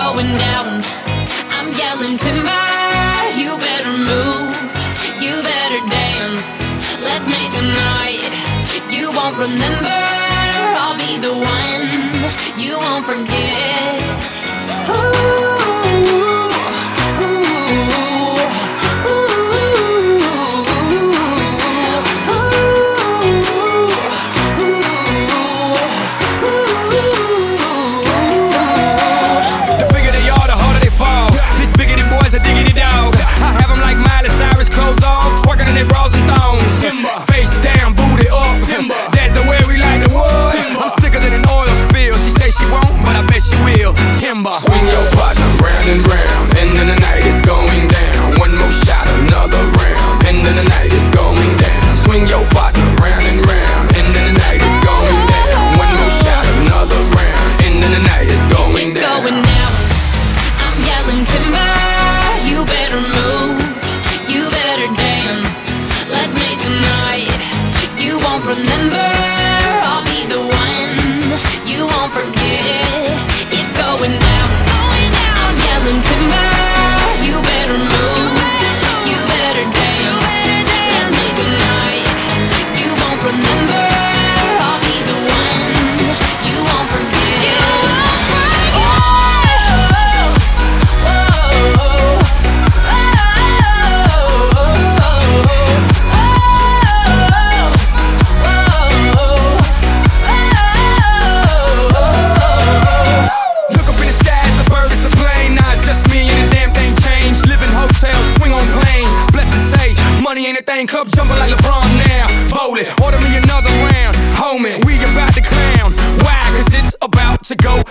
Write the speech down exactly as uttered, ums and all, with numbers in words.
going down. I'm yelling timber, you better move, you better dance. Let's make a night you won't remember. I'll be the one you won't forget. Ooh. Swing your partner round and round, and then the night is going down. One more shot, another round, and then the night is going down. Swing your partner round and round, and then the night is going down. One more shot, another round, and then the night is going it's down. It's going down. I'm yelling timber, you better move, you better dance. Let's make a night you won't remember. I'll be the one you won't forget. It's going down, it's going down. I'm yelling timber, you better move, you better dance. Let's make a night you won't remember. I'll be the one you won't forget. Club jumping like LeBron now. Bowl it, order me another round. Homie, we about to clown. Why? Cause it's about to go